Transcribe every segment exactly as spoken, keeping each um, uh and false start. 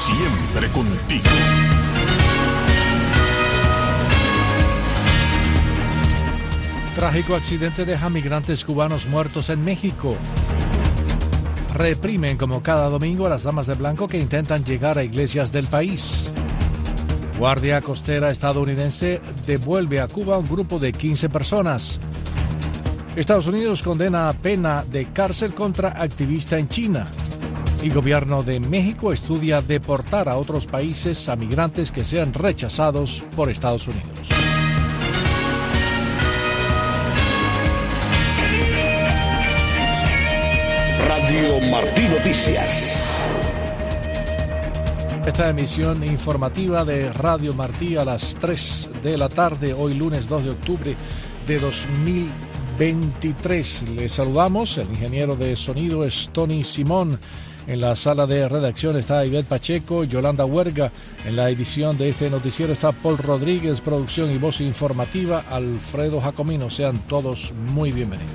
Siempre contigo. Trágico accidente deja migrantes cubanos muertos en México. Reprimen como cada domingo a las damas de blanco que intentan llegar a iglesias del país. Guardia Costera estadounidense devuelve a Cuba un grupo de quince personas. Estados Unidos condena a pena de cárcel contra activista en China. Y gobierno de México estudia deportar a otros países a migrantes que sean rechazados por Estados Unidos. Radio Martí Noticias. Esta emisión informativa de Radio Martí a las tres de la tarde, hoy lunes dos de octubre de dos mil veintitrés. Les saludamos, el ingeniero de sonido es Tony Simón. En la sala de redacción está Ivette Pacheco, Yolanda Huerga. En la edición de este noticiero está Paul Rodríguez, producción y voz informativa, Alfredo Jacomino. Sean todos muy bienvenidos.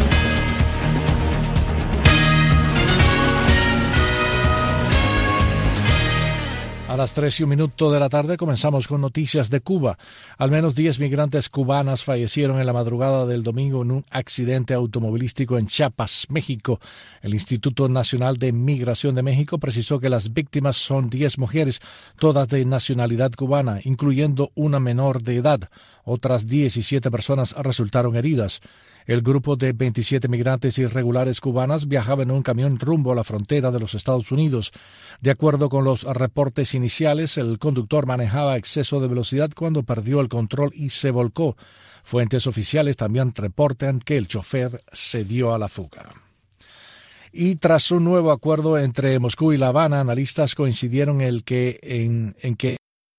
A las tres y un minuto de la tarde comenzamos con noticias de Cuba. Al menos diez migrantes cubanas fallecieron en la madrugada del domingo en un accidente automovilístico en Chiapas, México. El Instituto Nacional de Migración de México precisó que las víctimas son diez mujeres, todas de nacionalidad cubana, incluyendo una menor de edad. Otras diecisiete personas resultaron heridas. El grupo de veintisiete migrantes irregulares cubanas viajaba en un camión rumbo a la frontera de los Estados Unidos. De acuerdo con los reportes iniciales, el conductor manejaba exceso de velocidad cuando perdió el control y se volcó. Fuentes oficiales también reportan que el chofer se dio a la fuga. Y tras un nuevo acuerdo entre Moscú y La Habana, analistas coincidieron en, el que, en, en que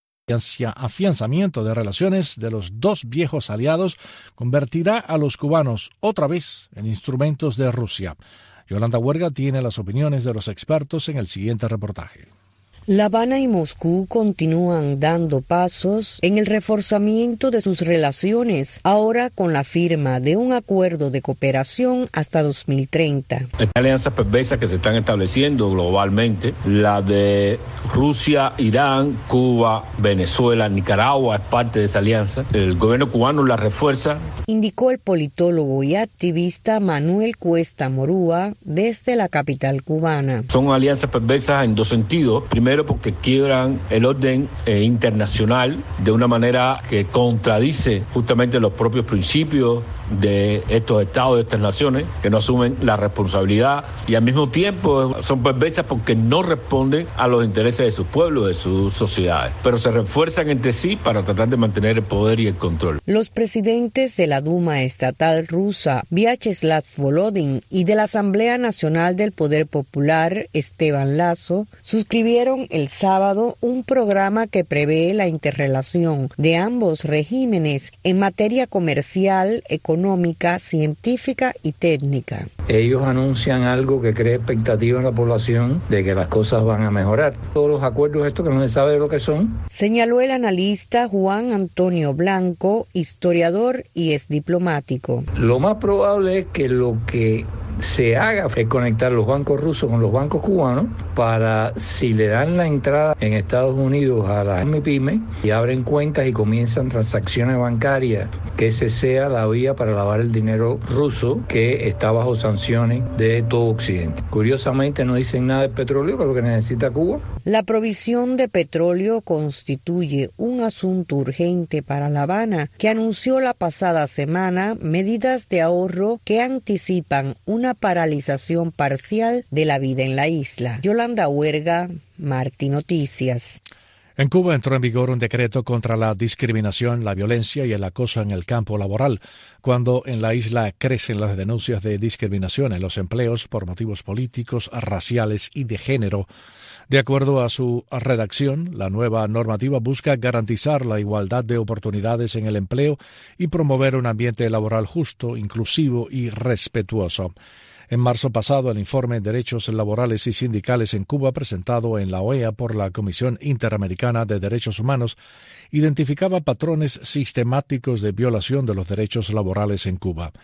el afianzamiento de relaciones de los dos viejos aliados convertirá a los cubanos otra vez en instrumentos de Rusia. Yolanda Huerga tiene las opiniones de los expertos en el siguiente reportaje. La Habana y Moscú continúan dando pasos en el reforzamiento de sus relaciones, ahora con la firma de un acuerdo de cooperación hasta dos mil treinta. Estas alianzas perversas que se están estableciendo globalmente, la de Rusia, Irán, Cuba, Venezuela, Nicaragua es parte de esa alianza. El gobierno cubano la refuerza. Indicó el politólogo y activista Manuel Cuesta Morúa desde la capital cubana. Son alianzas perversas en dos sentidos. Primero, porque quiebran el orden eh, internacional de una manera que contradice justamente los propios principios de estos estados, de estas naciones, que no asumen la responsabilidad, y al mismo tiempo son perversas porque no responden a los intereses de sus pueblos, de sus sociedades, pero se refuerzan entre sí para tratar de mantener el poder y el control. Los presidentes de la Duma Estatal rusa, Vyacheslav Volodin, y de la Asamblea Nacional del Poder Popular, Esteban Lazo, suscribieron el sábado un programa que prevé la interrelación de ambos regímenes en materia comercial, económica, científica y técnica. Ellos anuncian algo que crea expectativa en la población de que las cosas van a mejorar. Todos los acuerdos estos que no se sabe lo que son. Señaló el analista Juan Antonio Blanco, historiador y ex diplomático. Lo más probable es que lo que se haga es conectar los bancos rusos con los bancos cubanos para, si le dan la entrada en Estados Unidos a las MIPYME y abren cuentas y comienzan transacciones bancarias, que ese sea la vía para lavar el dinero ruso que está bajo sanciones de todo Occidente. Curiosamente no dicen nada del petróleo, que es lo que necesita Cuba. La provisión de petróleo constituye un asunto urgente para La Habana, que anunció la pasada semana medidas de ahorro que anticipan una paralización parcial de la vida en la isla. Yolanda Huerga, Martí Noticias. En Cuba entró en vigor un decreto contra la discriminación, la violencia y el acoso en el campo laboral, cuando en la isla crecen las denuncias de discriminación en los empleos por motivos políticos, raciales y de género. De acuerdo a su redacción, la nueva normativa busca garantizar la igualdad de oportunidades en el empleo y promover un ambiente laboral justo, inclusivo y respetuoso. En marzo pasado, el informe Derechos Laborales y Sindicales en Cuba, presentado en la O E A por la Comisión Interamericana de Derechos Humanos, identificaba patrones sistemáticos de violación de los derechos laborales en Cuba.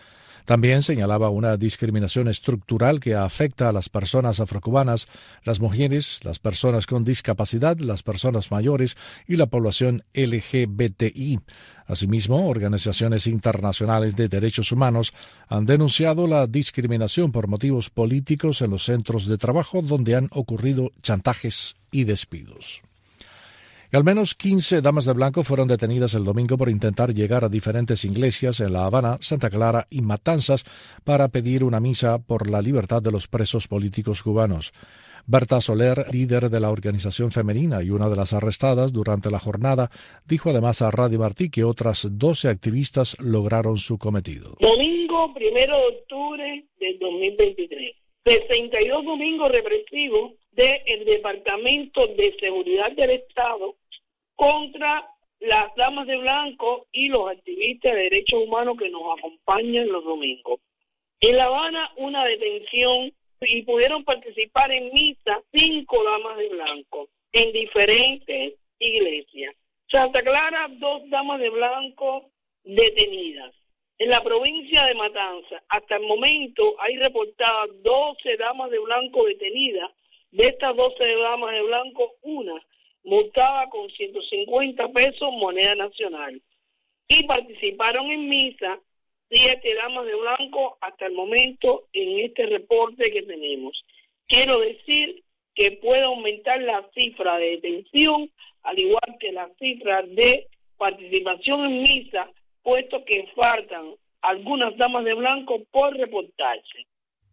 También señalaba una discriminación estructural que afecta a las personas afrocubanas, las mujeres, las personas con discapacidad, las personas mayores y la población L G B T I. Asimismo, organizaciones internacionales de derechos humanos han denunciado la discriminación por motivos políticos en los centros de trabajo donde han ocurrido chantajes y despidos. Y al menos quince damas de blanco fueron detenidas el domingo por intentar llegar a diferentes iglesias en La Habana, Santa Clara y Matanzas para pedir una misa por la libertad de los presos políticos cubanos. Berta Soler, líder de la organización femenina y una de las arrestadas durante la jornada, dijo además a Radio Martí que otras doce activistas lograron su cometido. Domingo primero de octubre del dos mil veintitrés. sesenta y dos domingos represivos del Departamento de Seguridad del Estado contra las damas de blanco y los activistas de derechos humanos que nos acompañan los domingos. En La Habana, una detención y pudieron participar en misa cinco damas de blanco en diferentes iglesias. Santa Clara, dos damas de blanco detenidas. En la provincia de Matanzas, hasta el momento hay reportadas doce damas de blanco detenidas. De estas doce damas de blanco, una multada con ciento cincuenta pesos moneda nacional. Y participaron en misa siete damas de blanco hasta el momento en este reporte que tenemos. Quiero decir que puede aumentar la cifra de detención, al igual que la cifra de participación en misa, puesto que faltan algunas damas de blanco por reportarse.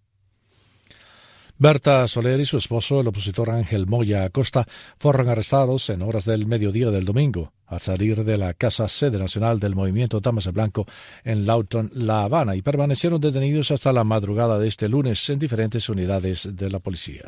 Berta Soler y su esposo, el opositor Ángel Moya Acosta, fueron arrestados en horas del mediodía del domingo al salir de la casa sede nacional del movimiento Damas de Blanco en Lawton, La Habana, y permanecieron detenidos hasta la madrugada de este lunes en diferentes unidades de la policía.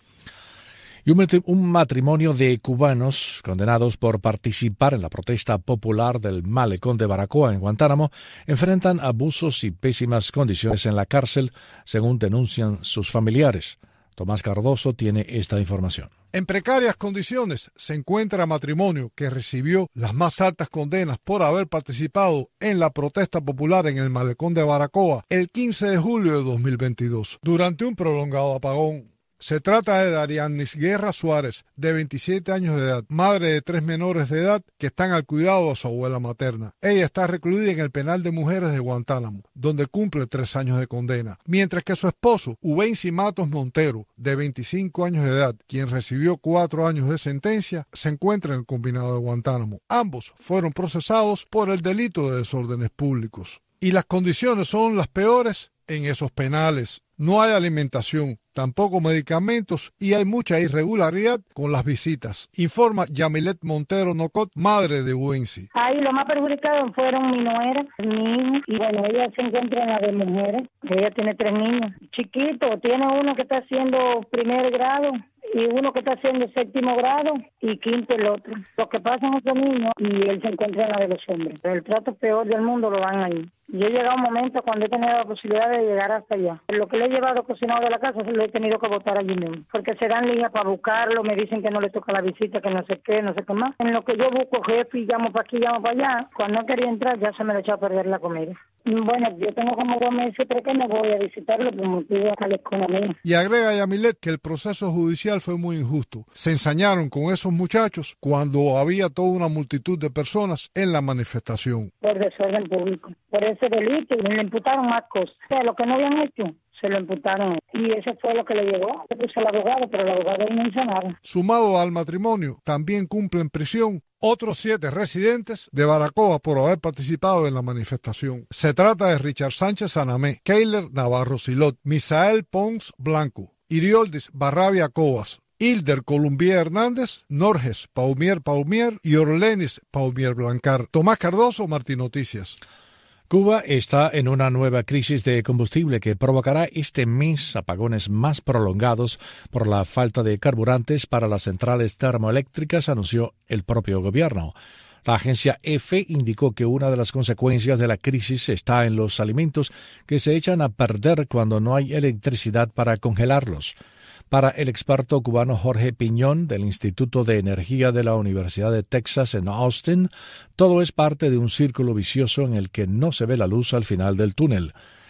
Y un matrimonio de cubanos condenados por participar en la protesta popular del malecón de Baracoa en Guantánamo enfrentan abusos y pésimas condiciones en la cárcel, según denuncian sus familiares. Tomás Cardoso tiene esta información. En precarias condiciones se encuentra matrimonio que recibió las más altas condenas por haber participado en la protesta popular en el malecón de Baracoa el quince de julio de dos mil veintidós, durante un prolongado apagón. Se trata de Darianis Guerra Suárez, de veintisiete años de edad, madre de tres menores de edad que están al cuidado de su abuela materna. Ella está recluida en el penal de mujeres de Guantánamo, donde cumple tres años de condena, mientras que su esposo, Ubensi Matos Montero, de veinticinco años de edad, quien recibió cuatro años de sentencia, se encuentra en el combinado de Guantánamo. Ambos fueron procesados por el delito de desórdenes públicos. Y las condiciones son las peores en esos penales. No hay alimentación, tampoco medicamentos y hay mucha irregularidad con las visitas, informa Yamilet Montero Nocot, madre de Ubensi. Ahí lo más perjudicado fueron mi nuera, mi hijo, y bueno, ella se encuentra en la de mujeres. Ella tiene tres niños chiquitos, tiene uno que está haciendo primer grado y uno que está haciendo séptimo grado y quinto el otro. Lo que pasa en esos niños y él se encuentra en la de los hombres. El trato peor del mundo lo dan ahí. Yo he llegado a un momento cuando he tenido la posibilidad de llegar hasta allá. Lo que le he llevado cocinado de la casa se lo he tenido que botar allí mismo. Porque se dan líneas para buscarlo, me dicen que no le toca la visita, que no sé qué, no sé qué más. En lo que yo busco jefe y llamo para aquí, llamo para allá, cuando no quería entrar ya se me le echó a perder la comida. Bueno, yo tengo como dos meses pero que no voy a visitarlo por motivo de la economía. Y agrega Yamilet que el proceso judicial fue muy injusto. Se ensañaron con esos muchachos cuando había toda una multitud de personas en la manifestación. Por desorden público, por ese delito, y le imputaron más cosas. O sea, lo que no habían hecho, se lo imputaron. Y eso fue lo que le llegó. Le puso al abogado, pero el abogado no hizo nada. Sumado al matrimonio, también cumplen prisión otros siete residentes de Baracoa por haber participado en la manifestación. Se trata de Richard Sánchez Anamé, Keiler Navarro Silot, Misael Pons Blanco, Irioldis Barrabia Cobas, Hilder Columbier Hernández, Norges Paumier Paumier y Orlenis Paumier Blancar. Tomás Cardoso, Martín Noticias. Cuba está en una nueva crisis de combustible que provocará este mes apagones más prolongados por la falta de carburantes para las centrales termoeléctricas, anunció el propio gobierno. La agencia EFE indicó que una de las consecuencias de la crisis está en los alimentos que se echan a perder cuando no hay electricidad para congelarlos. Para el experto cubano Jorge Piñón del Instituto de Energía de la Universidad de Texas en Austin, todo es parte de un círculo vicioso en el que no se ve la luz al final del túnel.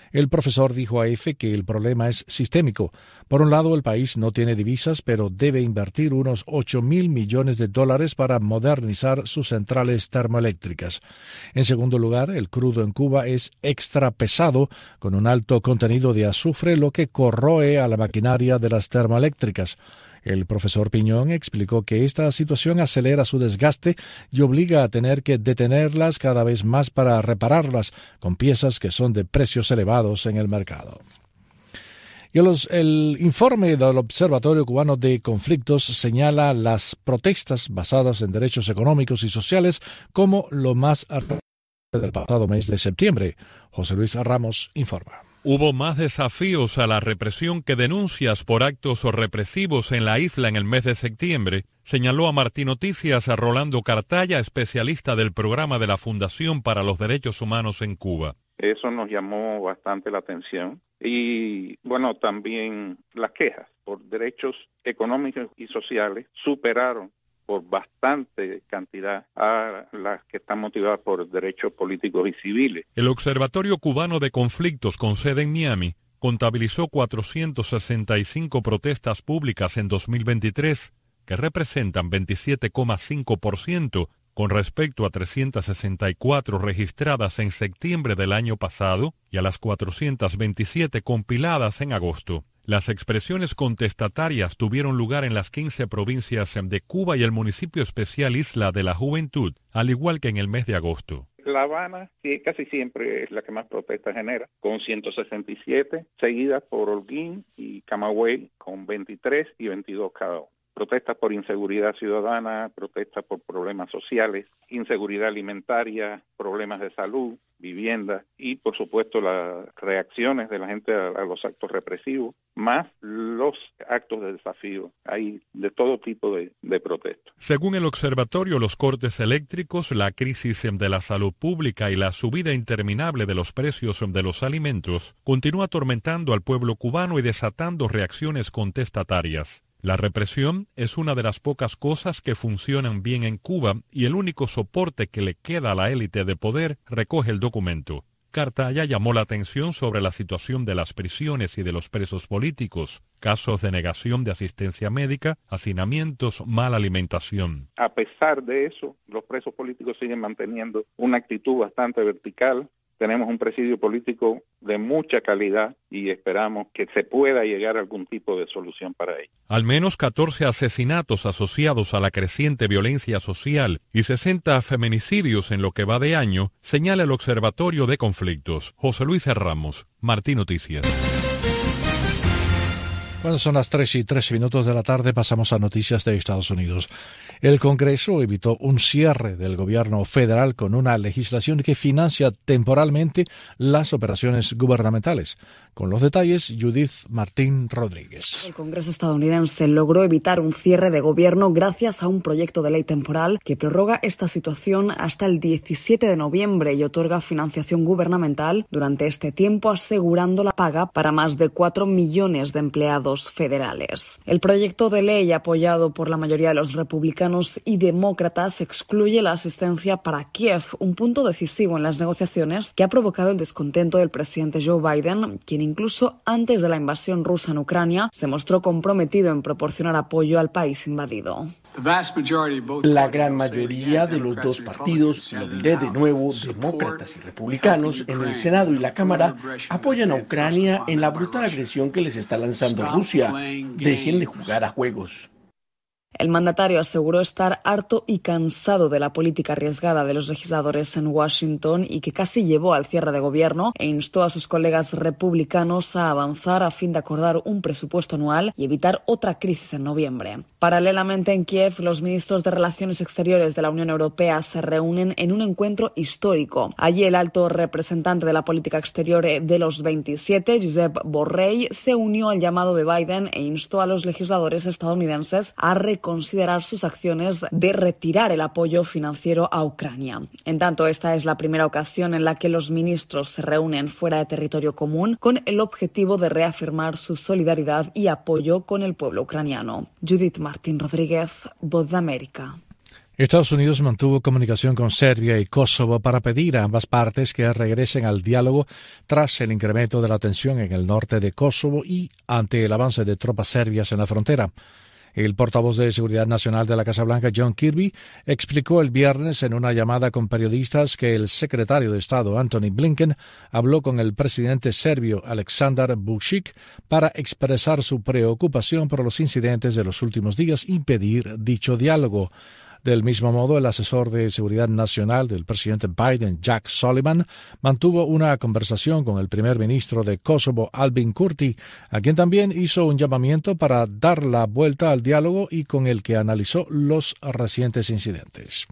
El profesor dijo a E F E que el problema es sistémico. Por un lado, el país no tiene divisas, pero debe invertir unos ocho mil millones de dólares para modernizar sus centrales termoeléctricas. En segundo lugar, el crudo en Cuba es extra pesado, con un alto contenido de azufre, lo que corroe a la maquinaria de las termoeléctricas. El profesor Piñón explicó que esta situación acelera su desgaste y obliga a tener que detenerlas cada vez más para repararlas con piezas que son de precios elevados en el mercado. Y los, el informe del Observatorio Cubano de Conflictos señala las protestas basadas en derechos económicos y sociales como lo más del pasado mes de septiembre. José Luis Ramos informa. Hubo más desafíos a la represión que denuncias por actos represivos en la isla en el mes de septiembre, señaló a Martín Noticias a Rolando Cartaya, especialista del programa de la Fundación para los Derechos Humanos en Cuba. Eso nos llamó bastante la atención. Y, bueno, también las quejas por derechos económicos y sociales superaron por bastante cantidad a las que están motivadas por derechos políticos y civiles. El Observatorio Cubano de Conflictos con sede en Miami contabilizó cuatrocientas sesenta y cinco protestas públicas en dos mil veintitrés, que representan veintisiete coma cinco por ciento con respecto a trescientas sesenta y cuatro registradas en septiembre del año pasado y a las cuatrocientas veintisiete compiladas en agosto. Las expresiones contestatarias tuvieron lugar en las quince provincias de Cuba y el municipio especial Isla de la Juventud, al igual que en el mes de agosto. La Habana que casi siempre es la que más protestas genera, con ciento sesenta y siete, seguida por Holguín y Camagüey con veintitrés y veintidós cada uno. Protestas por inseguridad ciudadana, protestas por problemas sociales, inseguridad alimentaria, problemas de salud, vivienda y, por supuesto, las reacciones de la gente a, a los actos represivos, más los actos de desafío. Hay de todo tipo de, de protestas. Según el observatorio, los cortes eléctricos, la crisis de la salud pública y la subida interminable de los precios de los alimentos continúa atormentando al pueblo cubano y desatando reacciones contestatarias. La represión es una de las pocas cosas que funcionan bien en Cuba y el único soporte que le queda a la élite de poder, recoge el documento. Cartaya llamó la atención sobre la situación de las prisiones y de los presos políticos, casos de negación de asistencia médica, hacinamientos, mala alimentación. A pesar de eso, los presos políticos siguen manteniendo una actitud bastante vertical. Tenemos un presidio político de mucha calidad y esperamos que se pueda llegar a algún tipo de solución para ello. Al menos catorce asesinatos asociados a la creciente violencia social y sesenta feminicidios en lo que va de año, señala el Observatorio de Conflictos. José Luis Ramos, Martín Noticias. Cuando son las tres y trece minutos de la tarde, pasamos a noticias de Estados Unidos. El Congreso evitó un cierre del gobierno federal con una legislación que financia temporalmente las operaciones gubernamentales. Con los detalles, Judith Martín Rodríguez. El Congreso estadounidense logró evitar un cierre de gobierno gracias a un proyecto de ley temporal que prorroga esta situación hasta el diecisiete de noviembre y otorga financiación gubernamental durante este tiempo, asegurando la paga para más de cuatro millones de empleados federales. El proyecto de ley, apoyado por la mayoría de los republicanos y demócratas, excluye la asistencia para Kiev, un punto decisivo en las negociaciones que ha provocado el descontento del presidente Joe Biden, quien incluso antes de la invasión rusa en Ucrania se mostró comprometido en proporcionar apoyo al país invadido. La gran mayoría de los dos partidos, lo diré de nuevo, demócratas y republicanos, en el Senado y la Cámara, apoyan a Ucrania en la brutal agresión que les está lanzando Rusia. Dejen de jugar a juegos. El mandatario aseguró estar harto y cansado de la política arriesgada de los legisladores en Washington y que casi llevó al cierre de gobierno, e instó a sus colegas republicanos a avanzar a fin de acordar un presupuesto anual y evitar otra crisis en noviembre. Paralelamente, en Kiev, los ministros de Relaciones Exteriores de la Unión Europea se reúnen en un encuentro histórico. Allí el alto representante de la política exterior de los veintisiete, Josep Borrell, se unió al llamado de Biden e instó a los legisladores estadounidenses a reconsiderar sus acciones de retirar el apoyo financiero a Ucrania. En tanto, esta es la primera ocasión en la que los ministros se reúnen fuera de territorio común con el objetivo de reafirmar su solidaridad y apoyo con el pueblo ucraniano. Judith Martín Rodríguez, Voz de América. Estados Unidos mantuvo comunicación con Serbia y Kosovo para pedir a ambas partes que regresen al diálogo tras el incremento de la tensión en el norte de Kosovo y ante el avance de tropas serbias en la frontera. El portavoz de Seguridad Nacional de la Casa Blanca, John Kirby, explicó el viernes en una llamada con periodistas que el secretario de Estado, Antony Blinken, habló con el presidente serbio, Aleksandar Vučić, para expresar su preocupación por los incidentes de los últimos días y pedir dicho diálogo. Del mismo modo, el asesor de Seguridad Nacional del presidente Biden, Jack Sullivan, mantuvo una conversación con el primer ministro de Kosovo, Albin Kurti, a quien también hizo un llamamiento para dar la vuelta al diálogo y con el que analizó los recientes incidentes.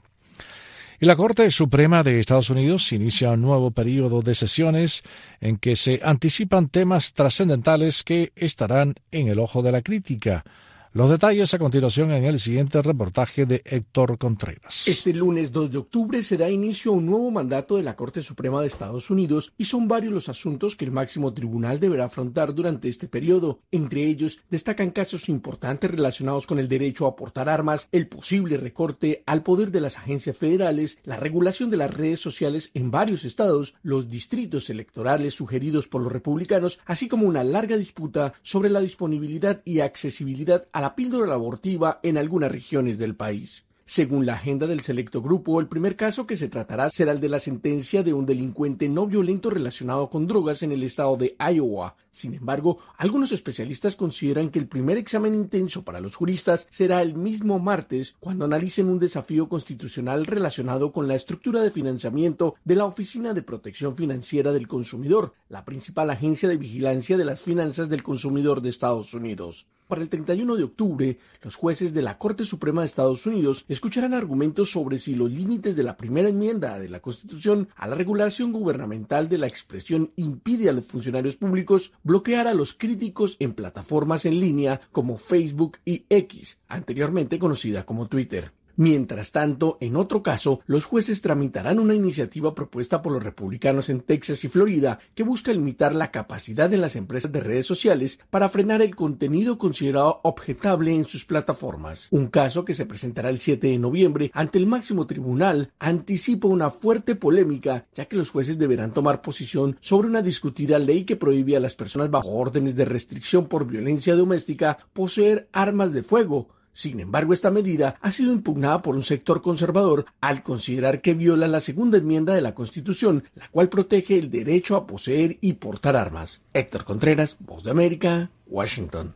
Y la Corte Suprema de Estados Unidos inicia un nuevo periodo de sesiones en que se anticipan temas trascendentales que estarán en el ojo de la crítica. Los detalles a continuación en el siguiente reportaje de Héctor Contreras. Este lunes dos de octubre se da inicio a un nuevo mandato de la Corte Suprema de Estados Unidos y son varios los asuntos que el máximo tribunal deberá afrontar durante este periodo. Entre ellos destacan casos importantes relacionados con el derecho a portar armas, el posible recorte al poder de las agencias federales, la regulación de las redes sociales en varios estados, los distritos electorales sugeridos por los republicanos, así como una larga disputa sobre la disponibilidad y accesibilidad a la píldora abortiva en algunas regiones del país. Según la agenda del selecto grupo, el primer caso que se tratará será el de la sentencia de un delincuente no violento relacionado con drogas en el estado de Iowa. Sin embargo, algunos especialistas consideran que el primer examen intenso para los juristas será el mismo martes, cuando analicen un desafío constitucional relacionado con la estructura de financiamiento de la Oficina de Protección Financiera del Consumidor, la principal agencia de vigilancia de las finanzas del consumidor de Estados Unidos. Para el treinta y uno de octubre, los jueces de la Corte Suprema de Estados Unidos escucharán argumentos sobre si los límites de la primera enmienda de la Constitución a la regulación gubernamental de la expresión impide a los funcionarios públicos bloquear a los críticos en plataformas en línea como Facebook y X, anteriormente conocida como Twitter. Mientras tanto, en otro caso, los jueces tramitarán una iniciativa propuesta por los republicanos en Texas y Florida que busca limitar la capacidad de las empresas de redes sociales para frenar el contenido considerado objetable en sus plataformas. Un caso que se presentará el siete de noviembre ante el máximo tribunal anticipa una fuerte polémica, ya que los jueces deberán tomar posición sobre una discutida ley que prohíbe a las personas bajo órdenes de restricción por violencia doméstica poseer armas de fuego. Sin embargo, esta medida ha sido impugnada por un sector conservador al considerar que viola la segunda enmienda de la Constitución, la cual protege el derecho a poseer y portar armas. Héctor Contreras, Voz de América, Washington.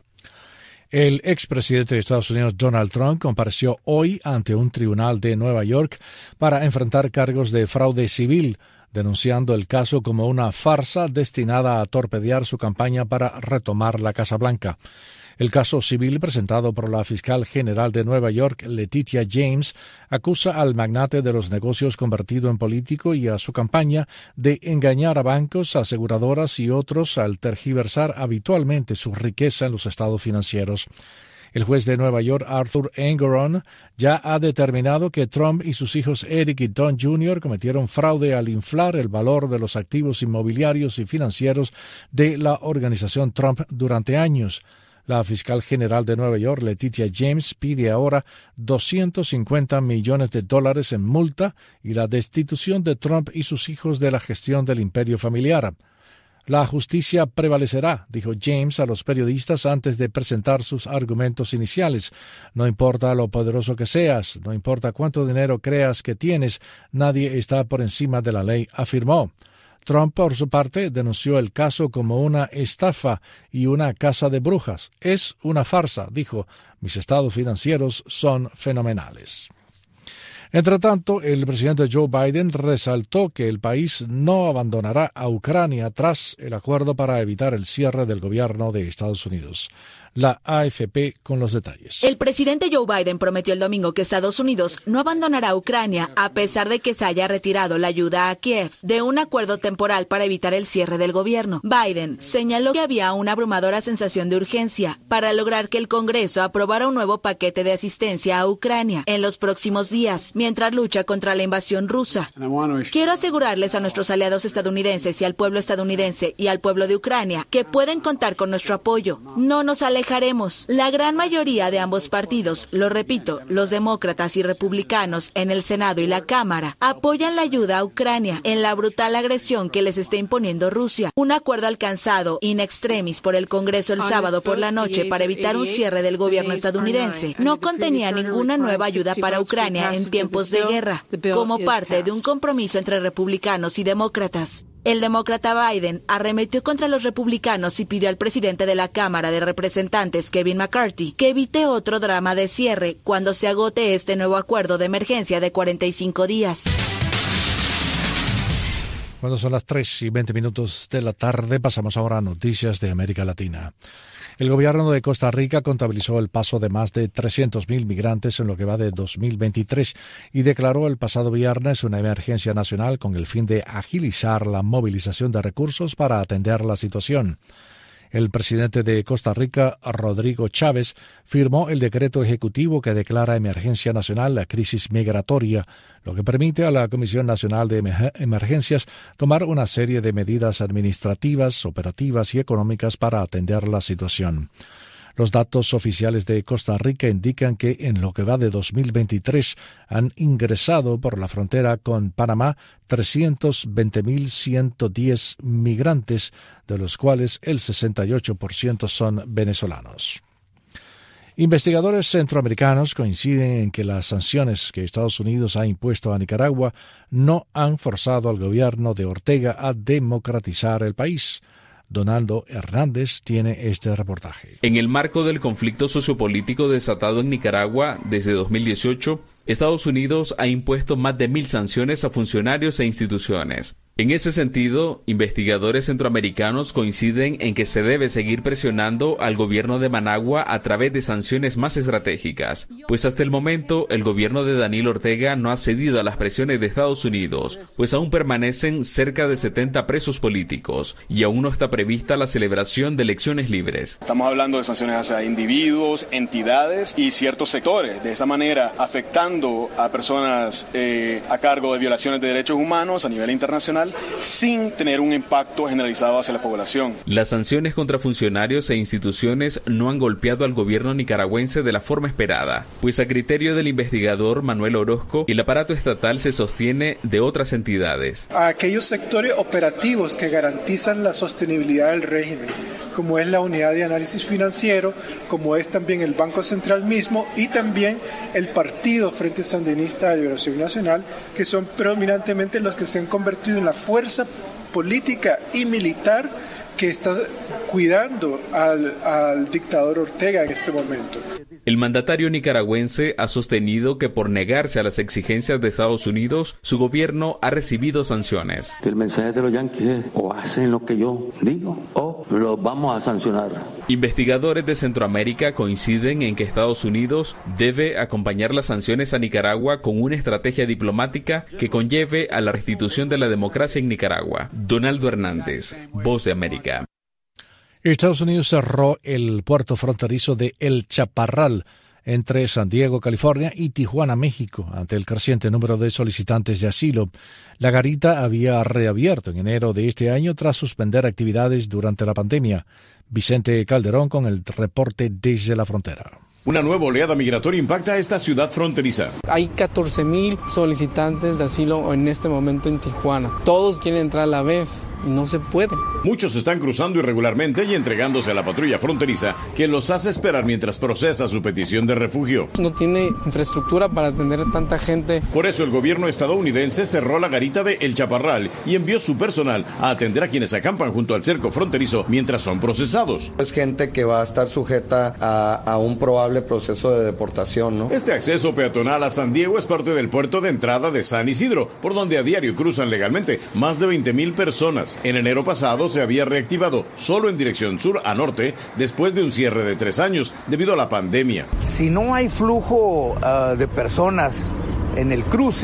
El expresidente de Estados Unidos, Donald Trump, compareció hoy ante un tribunal de Nueva York para enfrentar cargos de fraude civil, denunciando el caso como una farsa destinada a torpedear su campaña para retomar la Casa Blanca. El caso civil presentado por la fiscal general de Nueva York, Letitia James, acusa al magnate de los negocios convertido en político y a su campaña de engañar a bancos, aseguradoras y otros al tergiversar habitualmente su riqueza en los estados financieros. El juez de Nueva York, Arthur Engoron, ya ha determinado que Trump y sus hijos Eric y Don junior cometieron fraude al inflar el valor de los activos inmobiliarios y financieros de la organización Trump durante años. La fiscal general de Nueva York, Letitia James, pide ahora doscientos cincuenta millones de dólares en multa y la destitución de Trump y sus hijos de la gestión del imperio familiar. La justicia prevalecerá, dijo James a los periodistas antes de presentar sus argumentos iniciales. No importa lo poderoso que seas, no importa cuánto dinero creas que tienes, nadie está por encima de la ley, afirmó. Trump, por su parte, denunció el caso como una estafa y una caza de brujas. Es una farsa, dijo. Mis estados financieros son fenomenales. Entre tanto, el presidente Joe Biden resaltó que el país no abandonará a Ucrania tras el acuerdo para evitar el cierre del gobierno de Estados Unidos. La A F P con los detalles. El presidente Joe Biden prometió el domingo que Estados Unidos no abandonará a Ucrania a pesar de que se haya retirado la ayuda a Kiev de un acuerdo temporal para evitar el cierre del gobierno. Biden señaló que había una abrumadora sensación de urgencia para lograr que el Congreso aprobara un nuevo paquete de asistencia a Ucrania en los próximos días, mientras lucha contra la invasión rusa. Quiero asegurarles a nuestros aliados estadounidenses y al pueblo estadounidense y al pueblo de Ucrania que pueden contar con nuestro apoyo. No nos alejemos dejaremos. La gran mayoría de ambos partidos, lo repito, los demócratas y republicanos en el Senado y la Cámara, apoyan la ayuda a Ucrania en la brutal agresión que les está imponiendo Rusia. Un acuerdo alcanzado in extremis por el Congreso el sábado por la noche para evitar un cierre del gobierno estadounidense no contenía ninguna nueva ayuda para Ucrania en tiempos de guerra, como parte de un compromiso entre republicanos y demócratas. El demócrata Biden arremetió contra los republicanos y pidió al presidente de la Cámara de Representantes, Kevin McCarthy, que evite otro drama de cierre cuando se agote este nuevo acuerdo de emergencia de cuarenta y cinco días. Cuando son las tres y veinte minutos de la tarde, pasamos ahora a noticias de América Latina. El gobierno de Costa Rica contabilizó el paso de más de trescientos mil migrantes en lo que va de dos mil veintitrés y declaró el pasado viernes una emergencia nacional con el fin de agilizar la movilización de recursos para atender la situación. El presidente de Costa Rica, Rodrigo Chávez, firmó el decreto ejecutivo que declara emergencia nacional la crisis migratoria, lo que permite a la Comisión Nacional de Emergencias tomar una serie de medidas administrativas, operativas y económicas para atender la situación. Los datos oficiales de Costa Rica indican que en lo que va de dos mil veintitrés han ingresado por la frontera con Panamá trescientos veinte mil ciento diez migrantes, de los cuales el sesenta y ocho por ciento son venezolanos. Investigadores centroamericanos coinciden en que las sanciones que Estados Unidos ha impuesto a Nicaragua no han forzado al gobierno de Ortega a democratizar el país. Donaldo Hernández tiene este reportaje. En el marco del conflicto sociopolítico desatado en Nicaragua desde dos mil dieciocho, Estados Unidos ha impuesto más de mil sanciones a funcionarios e instituciones. En ese sentido, investigadores centroamericanos coinciden en que se debe seguir presionando al gobierno de Managua a través de sanciones más estratégicas, pues hasta el momento el gobierno de Daniel Ortega no ha cedido a las presiones de Estados Unidos, pues aún permanecen cerca de setenta presos políticos y aún no está prevista la celebración de elecciones libres. Estamos hablando de sanciones hacia individuos, entidades y ciertos sectores, de esta manera afectando a personas eh, a cargo de violaciones de derechos humanos a nivel internacional, sin tener un impacto generalizado hacia la población. Las sanciones contra funcionarios e instituciones no han golpeado al gobierno nicaragüense de la forma esperada, pues a criterio del investigador Manuel Orozco, el aparato estatal se sostiene de otras entidades. A aquellos sectores operativos que garantizan la sostenibilidad del régimen, como es la unidad de análisis financiero, como es también el Banco Central mismo y también el Partido Frente Sandinista de Liberación Nacional, que son predominantemente los que se han convertido en la fuerza política y militar que está cuidando al, al dictador Ortega en este momento. El mandatario nicaragüense ha sostenido que por negarse a las exigencias de Estados Unidos, su gobierno ha recibido sanciones. El mensaje de los yanquis es: o hacen lo que yo digo o los vamos a sancionar. Investigadores de Centroamérica coinciden en que Estados Unidos debe acompañar las sanciones a Nicaragua con una estrategia diplomática que conlleve a la restitución de la democracia en Nicaragua. Donaldo Hernández, Voz de América. Estados Unidos cerró el puerto fronterizo de El Chaparral entre San Diego, California, y Tijuana, México, ante el creciente número de solicitantes de asilo. La garita había reabierto en enero de este año tras suspender actividades durante la pandemia. Vicente Calderón con el reporte desde la frontera. Una nueva oleada migratoria impacta a esta ciudad fronteriza. Hay catorce mil solicitantes de asilo en este momento en Tijuana. Todos quieren entrar a la vez y no se puede. Muchos están cruzando irregularmente y entregándose a la patrulla fronteriza, que los hace esperar mientras procesa su petición de refugio. No tiene infraestructura para atender a tanta gente. Por eso el gobierno estadounidense cerró la garita de El Chaparral y envió su personal a atender a quienes acampan junto al cerco fronterizo mientras son procesados. Es gente que va a estar sujeta a, a un probable proceso de deportación, ¿no? Este acceso peatonal a San Diego es parte del puerto de entrada de San Isidro, por donde a diario cruzan legalmente más de veinte mil personas. En enero pasado se había reactivado solo en dirección sur a norte después de un cierre de tres años debido a la pandemia. Si no hay flujo uh, de personas en el cruce,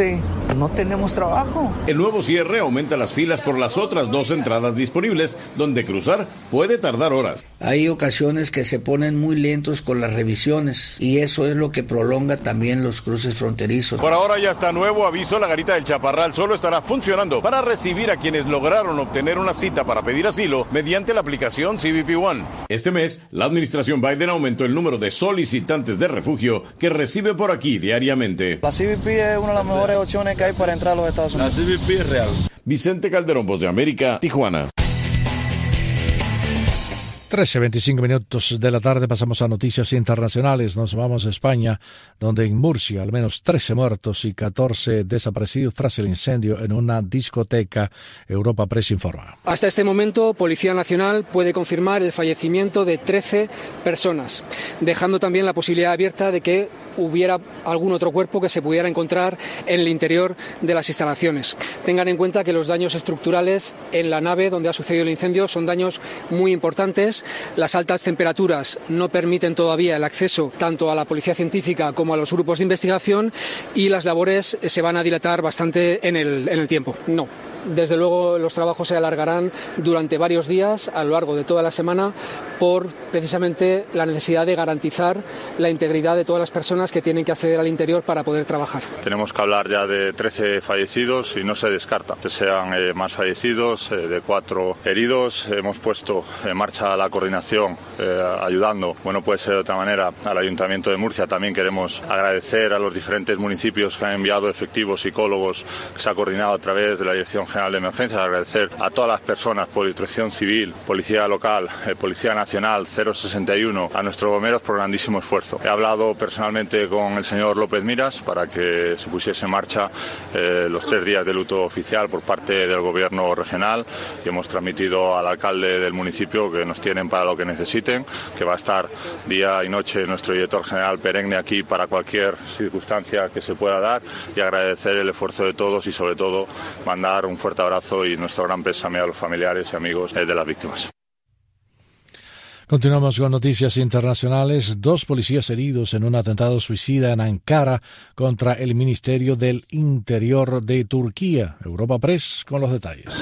no tenemos trabajo. El nuevo cierre aumenta las filas por las otras dos entradas disponibles, donde cruzar puede tardar horas. Hay ocasiones que se ponen muy lentos con las revisiones y eso es lo que prolonga también los cruces fronterizos. Por ahora ya está nuevo aviso, la garita del Chaparral solo estará funcionando para recibir a quienes lograron obtener una cita para pedir asilo mediante la aplicación C B P One. Este mes, la administración Biden aumentó el número de solicitantes de refugio que recibe por aquí diariamente. La C B P es una de las mejores opciones que hay para entrar a los Estados Unidos. La C B P es real. Vicente Calderón, Voz de América, Tijuana. trece veinticinco minutos de la tarde, pasamos a noticias internacionales. Nos vamos a España, donde en Murcia al menos trece muertos y catorce desaparecidos tras el incendio en una discoteca. Europa Press informa. Hasta este momento, Policía Nacional puede confirmar el fallecimiento de trece personas, dejando también la posibilidad abierta de que hubiera algún otro cuerpo que se pudiera encontrar en el interior de las instalaciones. Tengan en cuenta que los daños estructurales en la nave donde ha sucedido el incendio son daños muy importantes. Las altas temperaturas no permiten todavía el acceso tanto a la policía científica como a los grupos de investigación y las labores se van a dilatar bastante en el, en el tiempo. No. Desde luego los trabajos se alargarán durante varios días a lo largo de toda la semana por precisamente la necesidad de garantizar la integridad de todas las personas que tienen que acceder al interior para poder trabajar. Tenemos que hablar ya de trece fallecidos y no se descarta que sean eh, más fallecidos, eh, de cuatro heridos. Hemos puesto en marcha la coordinación eh, ayudando, bueno, puede ser de otra manera, al Ayuntamiento de Murcia. También queremos agradecer a los diferentes municipios que han enviado efectivos psicólogos, que se ha coordinado a través de la Dirección General de Emergencias, agradecer a todas las personas, Protección Civil, Policía Local, eh, Policía Nacional, cero sesenta y uno, a nuestros bomberos por grandísimo esfuerzo. He hablado personalmente con el señor López Miras para que se pusiese en marcha eh, los tres días de luto oficial por parte del Gobierno regional y hemos transmitido al alcalde del municipio que nos tienen para lo que necesiten, que va a estar día y noche nuestro director general perenne aquí para cualquier circunstancia que se pueda dar y agradecer el esfuerzo de todos y sobre todo mandar un fuerte abrazo y nuestro gran pésame a los familiares y amigos de las víctimas. Continuamos con noticias internacionales. Dos policías heridos en un atentado suicida en Ankara contra el Ministerio del Interior de Turquía. Europa Press con los detalles.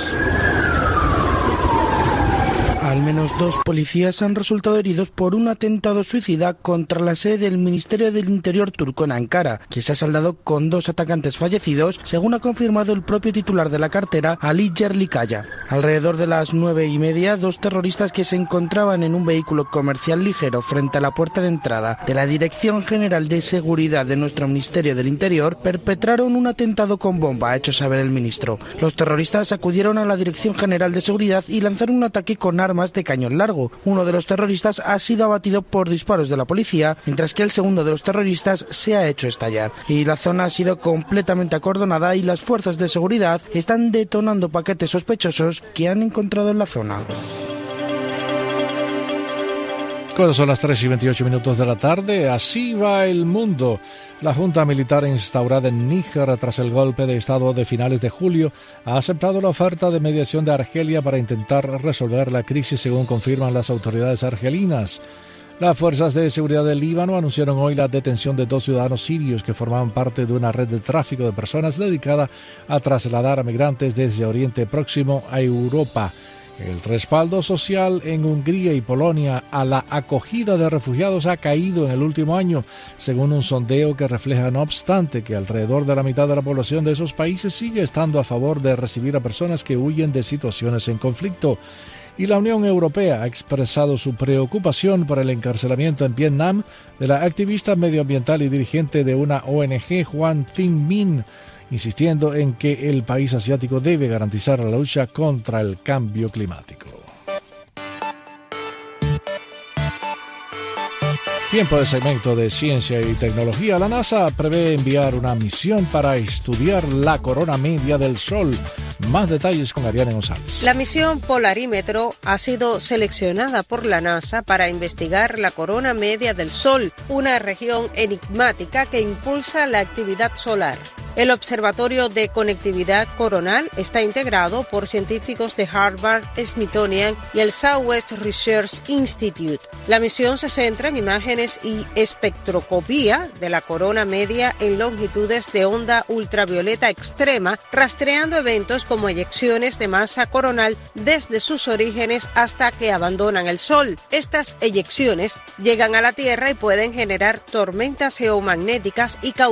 Al menos dos policías han resultado heridos por un atentado suicida contra la sede del Ministerio del Interior turco en Ankara, que se ha saldado con dos atacantes fallecidos, según ha confirmado el propio titular de la cartera, Ali Yerlikaya. Alrededor de las nueve y media, dos terroristas que se encontraban en un vehículo comercial ligero frente a la puerta de entrada de la Dirección General de Seguridad de nuestro Ministerio del Interior perpetraron un atentado con bomba, ha hecho saber el ministro. Los terroristas acudieron a la Dirección General de Seguridad y lanzaron un ataque con armas de cañón largo. Uno de los terroristas ha sido abatido por disparos de la policía, mientras que el segundo de los terroristas se ha hecho estallar. Y la zona ha sido completamente acordonada y las fuerzas de seguridad están detonando paquetes sospechosos que han encontrado en la zona. Cuando son las tres y veintiocho minutos de la tarde, así va el mundo. La Junta Militar instaurada en Níger tras el golpe de Estado de finales de julio ha aceptado la oferta de mediación de Argelia para intentar resolver la crisis, según confirman las autoridades argelinas. Las fuerzas de seguridad del Líbano anunciaron hoy la detención de dos ciudadanos sirios que formaban parte de una red de tráfico de personas dedicada a trasladar a migrantes desde Oriente Próximo a Europa. El respaldo social en Hungría y Polonia a la acogida de refugiados ha caído en el último año, según un sondeo que refleja, no obstante, que alrededor de la mitad de la población de esos países sigue estando a favor de recibir a personas que huyen de situaciones en conflicto. Y la Unión Europea ha expresado su preocupación por el encarcelamiento en Vietnam de la activista medioambiental y dirigente de una O N G, Juan Thanh Minh, insistiendo en que el país asiático debe garantizar la lucha contra el cambio climático. Tiempo de segmento de ciencia y tecnología. La NASA prevé enviar una misión para estudiar la corona media del Sol. Más detalles con Ariane González. La misión Polarímetro ha sido seleccionada por la NASA para investigar la corona media del Sol, una región enigmática que impulsa la actividad solar. El Observatorio de Conectividad Coronal está integrado por científicos de Harvard, Smithsonian y el Southwest Research Institute. La misión se centra en imágenes y espectroscopía de la corona media en longitudes de onda ultravioleta extrema, rastreando eventos como eyecciones de masa coronal desde sus orígenes hasta que abandonan el Sol. Estas eyecciones llegan a la Tierra y pueden generar tormentas geomagnéticas y causar